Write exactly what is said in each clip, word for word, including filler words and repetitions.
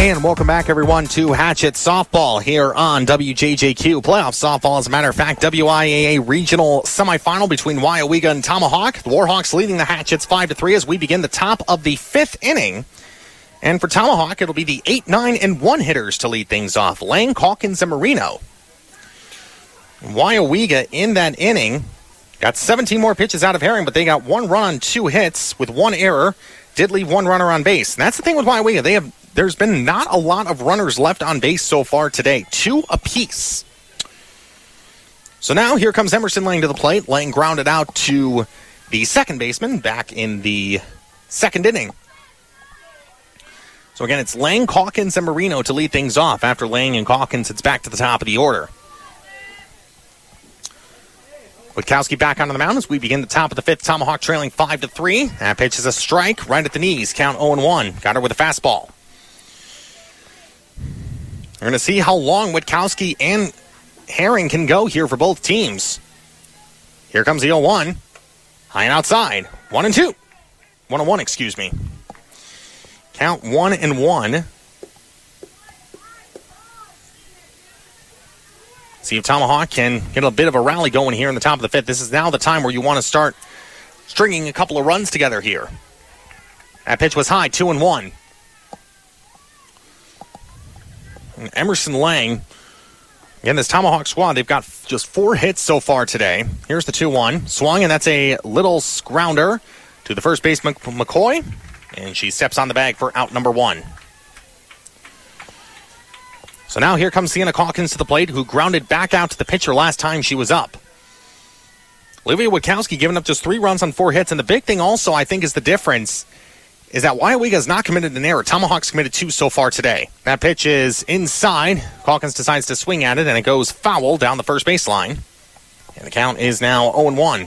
And welcome back, everyone, to Hatchet Softball here on W J J Q. Playoff softball, as a matter of fact, W I A A regional semifinal between Waiawega and Tomahawk. The Warhawks leading the Hatchets five to three as we begin the top of the fifth inning. And for Tomahawk, it'll be the eight, nine, and one hitters to lead things off. Lang, Calkins, and Marino. Waiawega in that inning got seventeen more pitches out of Herring, but they got one run on two hits with one error. Did leave one runner on base. And that's the thing with Waiawega. They have There's been not a lot of runners left on base so far today. Two apiece. So now here comes Emerson Lang to the plate. Lang grounded out to the second baseman back in the second inning. So again, it's Lang, Calkins, and Marino to lead things off. After Lang and Calkins, it's back to the top of the order. Witkowski back onto the mound as we begin the top of the fifth. Tomahawk trailing five to three. That pitch is a strike right at the knees. Count oh and one. Got her with a fastball. We're going to see how long Witkowski and Herring can go here for both teams. Here comes the oh one. High and outside. one and two. one and one, excuse me. Count one and one. See if Tomahawk can get a bit of a rally going here in the top of the fifth. This is now the time where you want to start stringing a couple of runs together here. That pitch was high, two and one. And Emerson Lang, again, this Tomahawk squad, they've got just four hits so far today. Here's the two one. Swung, and that's a little scrounder to the first baseman, McCoy. And she steps on the bag for out number one. So now here comes Sienna Calkins to the plate, who grounded back out to the pitcher last time she was up. Olivia Witkowski giving up just three runs on four hits. And the big thing also, I think, is the difference is that Waiawega has not committed an error. Tomahawk's committed two so far today. That pitch is inside. Calkins decides to swing at it, and it goes foul down the first baseline. And the count is now oh and one.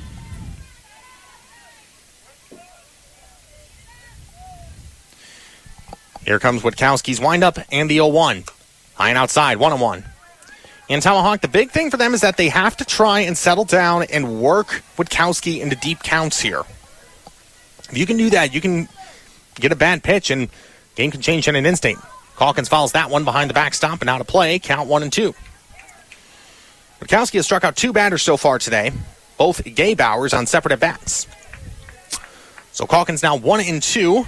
Here comes Witkowski's windup and the oh one. High and outside, one and one. And Tomahawk, the big thing for them is that they have to try and settle down and work Witkowski into deep counts here. If you can do that, you can get a bad pitch and game can change in an instant. Calkins fouls that one behind the backstop and out of play. Count one and two. Witkowski has struck out two batters so far today, both Gay Bowers on separate at-bats. So Calkins now one and two.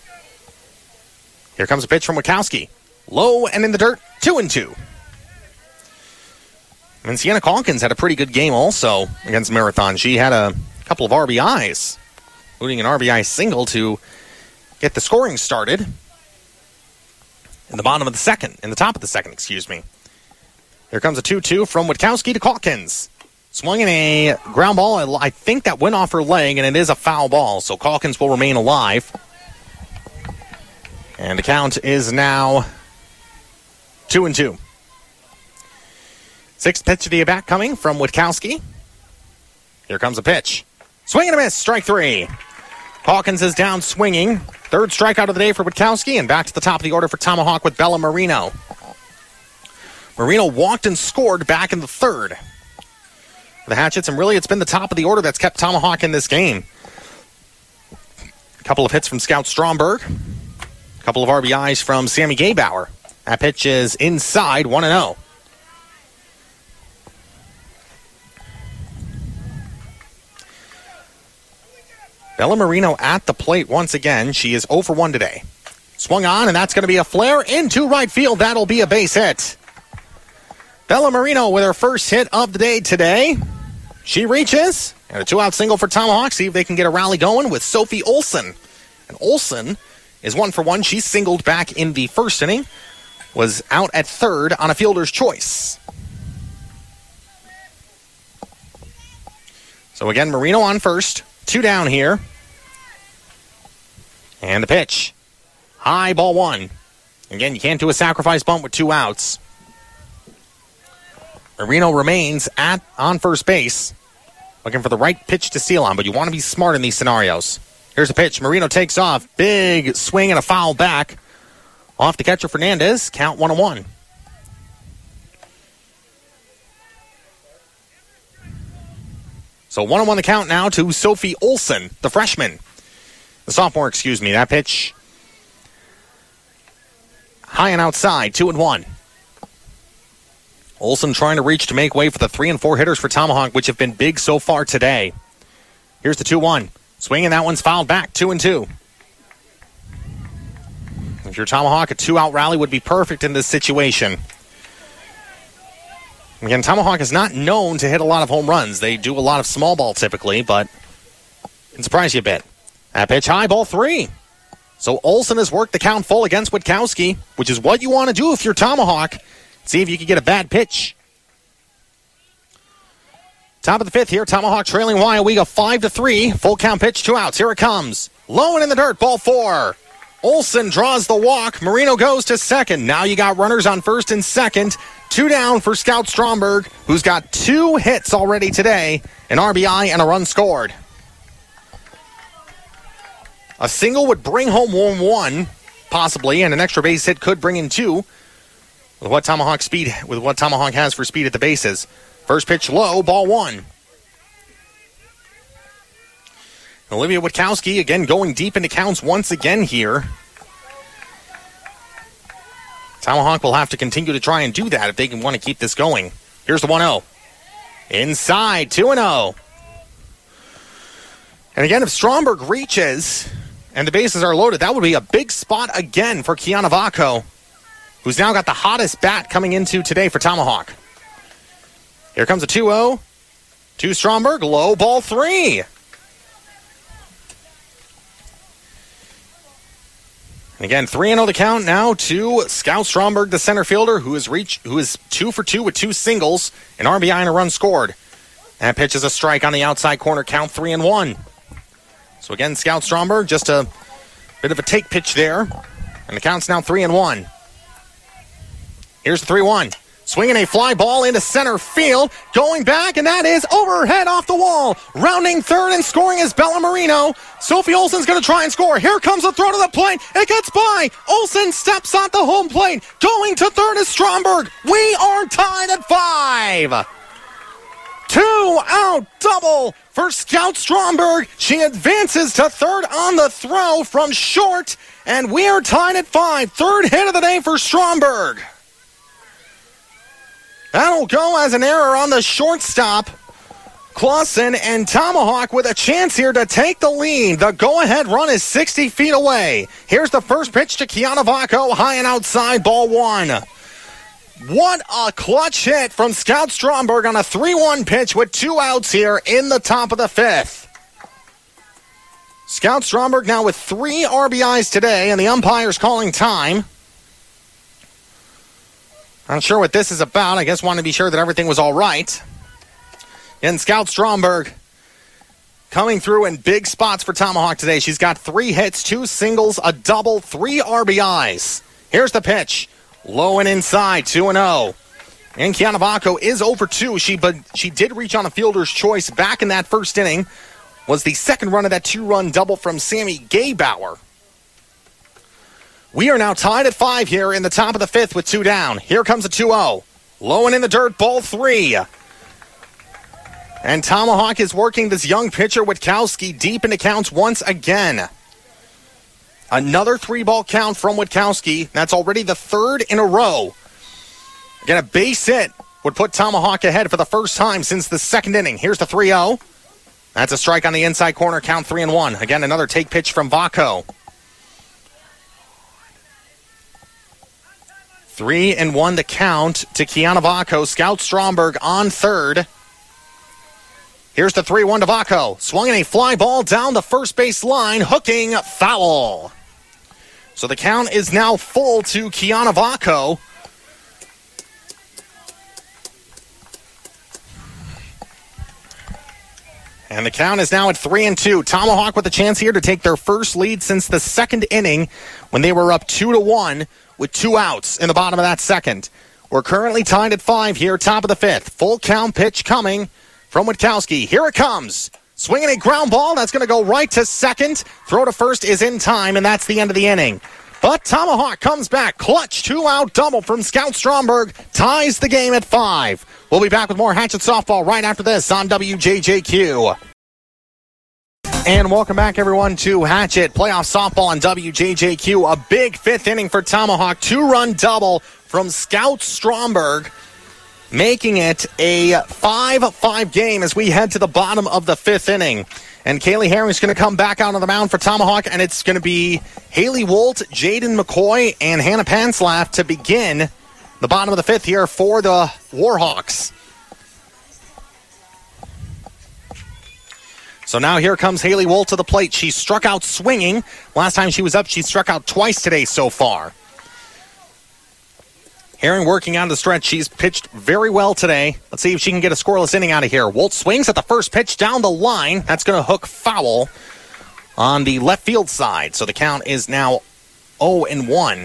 Here comes a pitch from Witkowski. Low and in the dirt, two and two. And Sienna Calkins had a pretty good game also against Marathon. She had a couple of R B Is, including an R B I single to get the scoring started in the bottom of the second, in the top of the second, excuse me. Here comes a two two from Witkowski to Calkins. Swung in a ground ball. I think that went off her leg, and it is a foul ball, so Calkins will remain alive. And the count is now two and two. Sixth pitch of the at-bat coming from Witkowski. Here comes a pitch. Swing and a miss, strike three. Calkins is down swinging. Third strikeout of the day for Witkowski, and back to the top of the order for Tomahawk with Bella Marino. Marino walked and scored back in the third for the Hatchets, and really it's been the top of the order that's kept Tomahawk in this game. A couple of hits from Scout Stromberg. A couple of R B Is from Sammy Gaybauer. That pitch is inside, one and oh. Bella Marino at the plate once again. She is oh for one today. Swung on, and that's going to be a flare into right field. That'll be a base hit. Bella Marino with her first hit of the day today. She reaches, and a two-out single for Tomahawk. See if they can get a rally going with Sophie Olsen. And Olsen is one for one. She singled back in the first inning. Was out at third on a fielder's choice. So again, Marino on first. Two down here. And the pitch. High, ball one. Again, you can't do a sacrifice bunt with two outs. Marino remains at on first base. Looking for the right pitch to steal on, but you want to be smart in these scenarios. Here's a pitch. Marino takes off. Big swing and a foul back. Off the catcher Fernandez. Count one and one. So one and one the count now to Sophie Olsen, the freshman. The sophomore, excuse me. That pitch High and outside, two and one. Olsen trying to reach to make way for the three and four hitters for Tomahawk, which have been big so far today. Here's the two one. Swing, and that one's fouled back, two and two. If you're Tomahawk, a two-out rally would be perfect in this situation. Again, Tomahawk is not known to hit a lot of home runs. They do a lot of small ball typically, but it can surprise you a bit. That pitch high, ball three. So Olsen has worked the count full against Witkowski, which is what you want to do if you're Tomahawk. See if you can get a bad pitch. Top of the fifth here, Tomahawk trailing Waiawega five to three. Full count pitch, two outs. Here it comes. Low and in the dirt, ball four. Olsen draws the walk. Marino goes to second. Now you got runners on first and second. Two down for Scout Stromberg, who's got two hits already today, an R B I and a run scored. A single would bring home one one, possibly, and an extra base hit could bring in two. With what Tomahawk speed, with what Tomahawk has for speed at the bases. First pitch low, ball one. Olivia Witkowski again going deep into counts once again here. Tomahawk will have to continue to try and do that if they can want to keep this going. Here's the one oh. Inside, two and oh. And again, if Stromberg reaches and the bases are loaded, that would be a big spot again for Kiana Vaco, who's now got the hottest bat coming into today for Tomahawk. Here comes a two oh. To Stromberg, low, ball three. And again, three and oh the count now to Scout Stromberg, the center fielder, who is reach, who is two for two with two singles, an R B I and a run scored. That pitch is a strike on the outside corner, count three and one. So again, Scout Stromberg, just a bit of a take pitch there, and the count's now three and one. Here's the three one. Swinging a fly ball into center field. Going back, and that is overhead off the wall. Rounding third and scoring is Bella Marino. Sophie Olsen's going to try and score. Here comes the throw to the plate. It gets by. Olsen steps on the home plate. Going to third is Stromberg. We are tied at five. Two out double for Scout Stromberg. She advances to third on the throw from short, and we are tied at five. Third hit of the day for Stromberg. That'll go as an error on the shortstop. Clausen, and Tomahawk with a chance here to take the lead. The go-ahead run is sixty feet away. Here's the first pitch to Kiana Vaco, high and outside, ball one. What a clutch hit from Scout Stromberg on a three one pitch with two outs here in the top of the fifth. Scout Stromberg now with three R B Is today, and the umpire's calling time. Not sure what this is about. I guess wanted to be sure that everything was all right. And Scout Stromberg coming through in big spots for Tomahawk today. She's got three hits, two singles, a double, three R B Is. Here's the pitch. Low and inside, two and oh. And Kiana Vaco is over two. She, but she did reach on a fielder's choice back in that first inning. Was the second run of that two-run double from Sammy Gaybauer. We are now tied at five here in the top of the fifth with two down. Here comes a two oh. Low and in the dirt, ball three. And Tomahawk is working this young pitcher, Witkowski, deep into counts once again. Another three-ball count from Witkowski. That's already the third in a row. Again, a base hit would put Tomahawk ahead for the first time since the second inning. Here's the three oh. That's a strike on the inside corner, count three and one. Again, another take pitch from Vaco. Three and one to count to Kiana Vaco. Scout Stromberg on third. Here's the three one to Vaco. Swung in a fly ball down the first base line. Hooking foul. So the count is now full to Kiana Vaco. And the count is now at three and two. Tomahawk with a chance here to take their first lead since the second inning when they were up two to one. With two outs in the bottom of that second. We're currently tied at five here, top of the fifth. Full count pitch coming from Witkowski. Here it comes. Swinging a ground ball. That's going to go right to second. Throw to first is in time, and that's the end of the inning. But Tomahawk comes back. Clutch two-out double from Scout Stromberg. Ties the game at five. We'll be back with more Hatchet Softball right after this on W J J Q. And welcome back, everyone, to Hatchet Playoff Softball on W J J Q. A big fifth inning for Tomahawk. Two-run double from Scout Stromberg, making it a five five game as we head to the bottom of the fifth inning. And Kaylee Herring's going to come back out on the mound for Tomahawk, and it's going to be Haley Wolt, Jaden McCoy, and Hannah Panslaff to begin the bottom of the fifth here for the Warhawks. So now here comes Haley Wolt to the plate. She struck out swinging. Last time she was up, she struck out twice today so far. Herring working out of the stretch. She's pitched very well today. Let's see if she can get a scoreless inning out of here. Wolt swings at the first pitch down the line. That's going to hook foul on the left field side. So the count is now oh and one.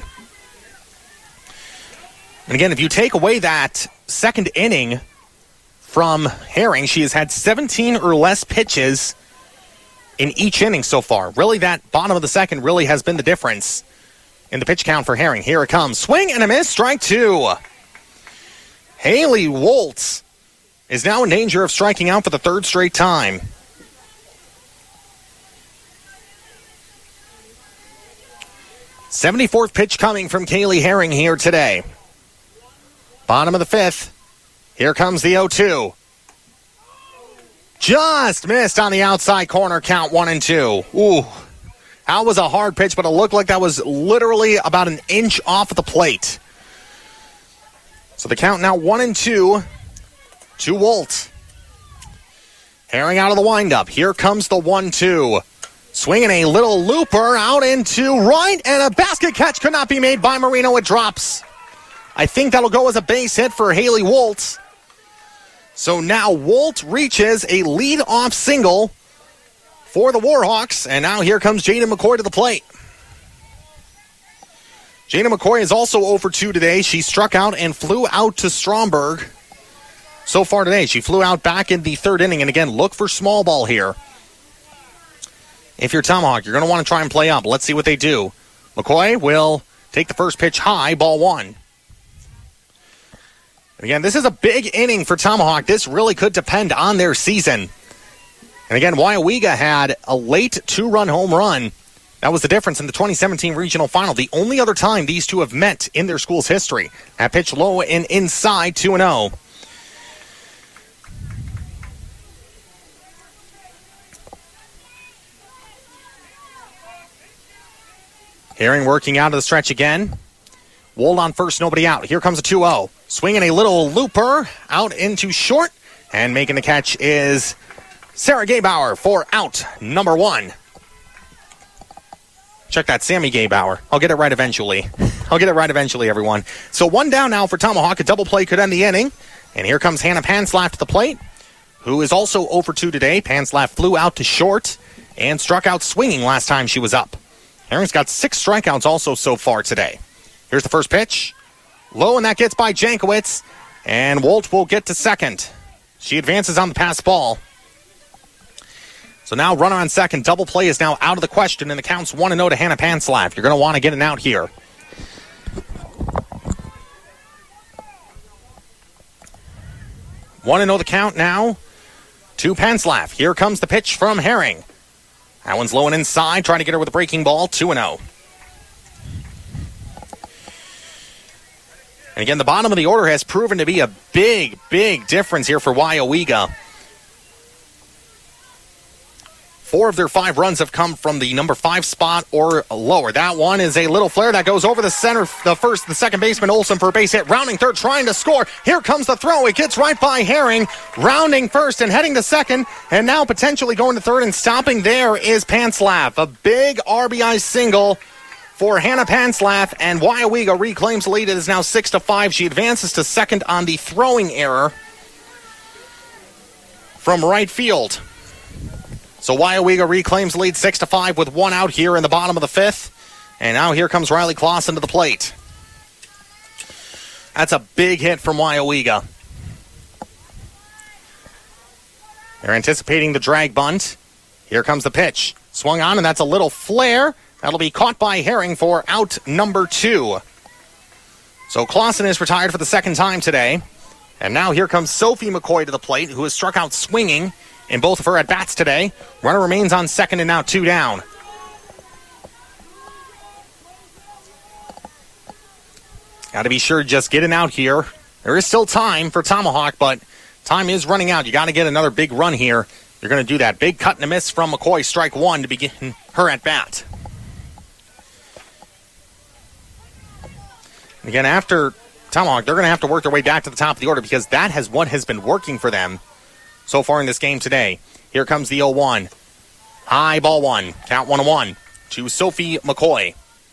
And again, if you take away that second inning from Herring, she has had seventeen or less pitches in each inning so far. Really, that bottom of the second really has been the difference in the pitch count for Herring. Here it comes. Swing and a miss. Strike two. Haley Wolt is now in danger of striking out for the third straight time. seventy-fourth pitch coming from Kaylee Herring here today. Bottom of the fifth. Here comes the oh two. Just missed on the outside corner, count one and two. Ooh, that was a hard pitch, but it looked like that was literally about an inch off of the plate. So the count now one and two to Wolt. Herring out of the windup. Here comes the one two. Swinging a little looper out into right, and a basket catch could not be made by Marino. It drops. I think that'll go as a base hit for Haley Wolt. So now Wolt reaches a lead-off single for the Warhawks, and now here comes Jaden McCoy to the plate. Jaden McCoy is also oh for two today. She struck out and flew out to Stromberg so far today. She flew out back in the third inning, and again, look for small ball here. If you're Tomahawk, you're going to want to try and play up. Let's see what they do. McCoy will take the first pitch high, ball one. Again, this is a big inning for Tomahawk. This really could depend on their season. And again, Waiawega had a late two-run home run. That was the difference in the twenty seventeen regional final. The only other time these two have met in their school's history. That pitch low and inside, two and oh. Herring working out of the stretch again. Wold on first, nobody out. Here comes a two oh. Swinging a little looper out into short. And making the catch is Sarah Gaybauer for out number one. Check that, Sammy Gaybauer. I'll get it right eventually. I'll get it right eventually, everyone. So one down now for Tomahawk. A double play could end the inning. And here comes Hannah Panslaff to the plate, who is also oh for two today. Panslaff flew out to short and struck out swinging last time she was up. Herring's got six strikeouts also so far today. Here's the first pitch. Low, and that gets by Jankowitz. And Wolt will get to second. She advances on the pass ball. So now runner on second. Double play is now out of the question, and the count's one and oh to Hannah Panslaff. You're going to want to get an out here. one and oh the count now to Panslaff. Here comes the pitch from Herring. That one's low and inside, trying to get her with a breaking ball, two and oh. And again, the bottom of the order has proven to be a big, big difference here for Waiawega. Four of their five runs have come from the number five spot or lower. That one is a little flare that goes over the center, the first, the second baseman Olsen for a base hit. Rounding third, trying to score. Here comes the throw. It gets right by Herring. Rounding first and heading to second. And now potentially going to third and stopping there is Panslaff. A big R B I single for Hannah Panslaff, and Waiawega reclaims the lead. It is now six to five. She advances to second on the throwing error from right field. So Waiawega reclaims the lead six to five with one out here in the bottom of the fifth. And now here comes Riley Clausen to the plate. That's a big hit from Waiawega. They're anticipating the drag bunt. Here comes the pitch. Swung on, and that's a little flare. That'll be caught by Herring for out number two. So Clausen is retired for the second time today. And now here comes Sophie McCoy to the plate, who has struck out swinging in both of her at-bats today. Runner remains on second and now two down. Got to be sure just getting out here. There is still time for Tomahawk, but time is running out. You got to get another big run here. You're going to do that. Big cut and a miss from McCoy. Strike one to begin her at-bat. Again, after Tomahawk, they're going to have to work their way back to the top of the order because that has what has been working for them so far in this game today. Here comes the oh one. High ball one. Count one and one to Sophie McCoy.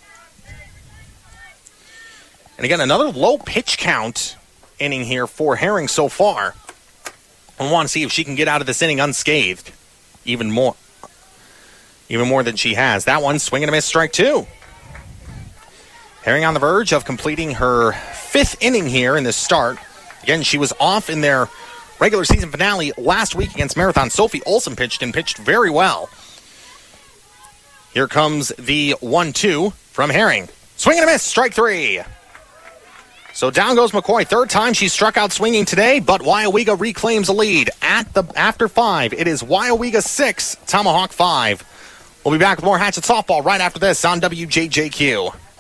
And again, another low pitch count inning here for Herring so far. I want to see if she can get out of this inning unscathed. Even more. Even more than she has. That one, swing and a miss, strike two. Herring on the verge of completing her fifth inning here in this start. Again, she was off in their regular season finale last week against Marathon. Sophie Olsen pitched and pitched very well. Here comes the one two from Herring. Swing and a miss, strike three. So down goes McCoy. Third time she struck out swinging today, but Waiawega reclaims a lead at the after five. It is Waiawega six, Tomahawk five. We'll be back with more Hatchet Softball right after this on W J J Q.